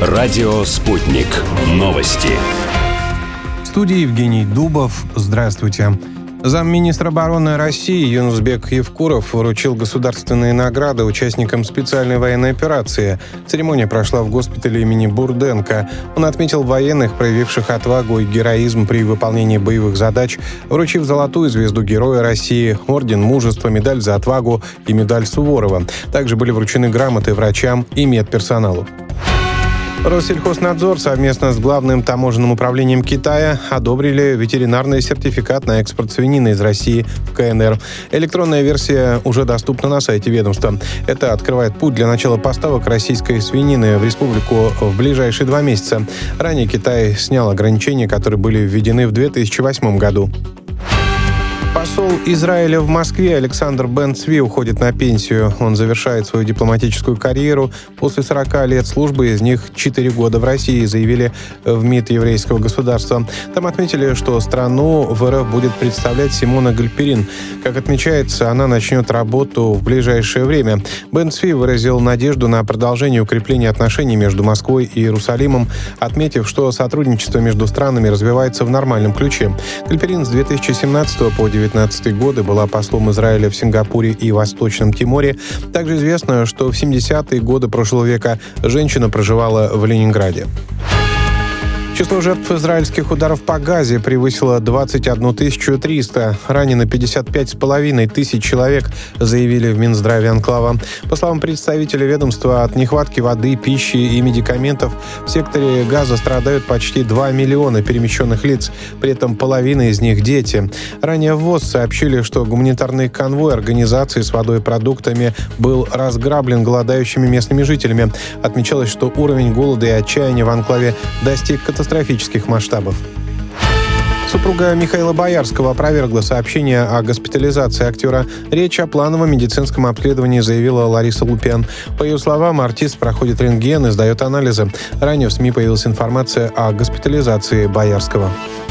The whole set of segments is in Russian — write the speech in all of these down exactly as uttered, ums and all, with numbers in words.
Радио «Спутник». Новости. В студии Евгений Дубов. Здравствуйте. Замминистра обороны России Юнусбек Евкуров вручил государственные награды участникам специальной военной операции. Церемония прошла в госпитале имени Бурденко. Он отметил военных, проявивших отвагу и героизм при выполнении боевых задач, вручив золотую звезду Героя России, орден Мужества, медаль за отвагу и медаль Суворова. Также были вручены грамоты врачам и медперсоналу. Россельхознадзор совместно с Главным таможенным управлением Китая одобрили ветеринарный сертификат на экспорт свинины из России в ка эн эр. Электронная версия уже доступна на сайте ведомства. Это открывает путь для начала поставок российской свинины в республику в ближайшие два месяца. Ранее Китай снял ограничения, которые были введены в две тысячи восьмом году. Посол Израиля в Москве Александр Бен-Цви уходит на пенсию. Он завершает свою дипломатическую карьеру. После сорока лет службы, из них четыре года в России, заявили в МИД еврейского государства. Там отметили, что страну в эр эф будет представлять Симона Гальперин. Как отмечается, она начнет работу в ближайшее время. Бен-Цви выразил надежду на продолжение укрепления отношений между Москвой и Иерусалимом, отметив, что сотрудничество между странами развивается в нормальном ключе. Гальперин с две тысячи семнадцатого по две тысячи девятнадцатый годы была послом Израиля в Сингапуре и Восточном Тиморе. Также известно, что в семидесятые годы прошлого века женщина проживала в Ленинграде. Число жертв израильских ударов по Газе превысило двадцать одну тысячу триста. Ранено пятьдесят пять с половиной тысяч человек, заявили в Минздраве анклава. По словам представителя ведомства, от нехватки воды, пищи и медикаментов в секторе Газа страдают почти два миллиона перемещенных лиц. При этом половина из них – дети. Ранее в ВОЗ сообщили, что гуманитарный конвой организации с водой и продуктами был разграблен голодающими местными жителями. Отмечалось, что уровень голода и отчаяния в анклаве достиг катастрофических катастрофических масштабов. Супруга Михаила Боярского опровергла сообщение о госпитализации актера. Речь о плановом медицинском обследовании, заявила Лариса Лупян. По ее словам, артист проходит рентген и сдает анализы. Ранее в СМИ появилась информация о госпитализации Боярского.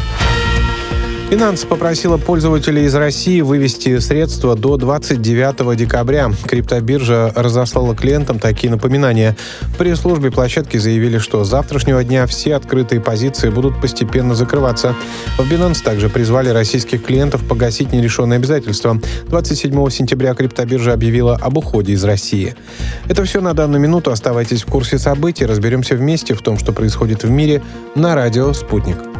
Binance попросила пользователей из России вывести средства до двадцать девятого декабря. Криптобиржа разослала клиентам такие напоминания. В пресс-службе площадки заявили, что с завтрашнего дня все открытые позиции будут постепенно закрываться. В Binance также призвали российских клиентов погасить нерешенные обязательства. двадцать седьмого сентября криптобиржа объявила об уходе из России. Это все на данную минуту. Оставайтесь в курсе событий. Разберемся вместе в том, что происходит в мире, на радио «Спутник».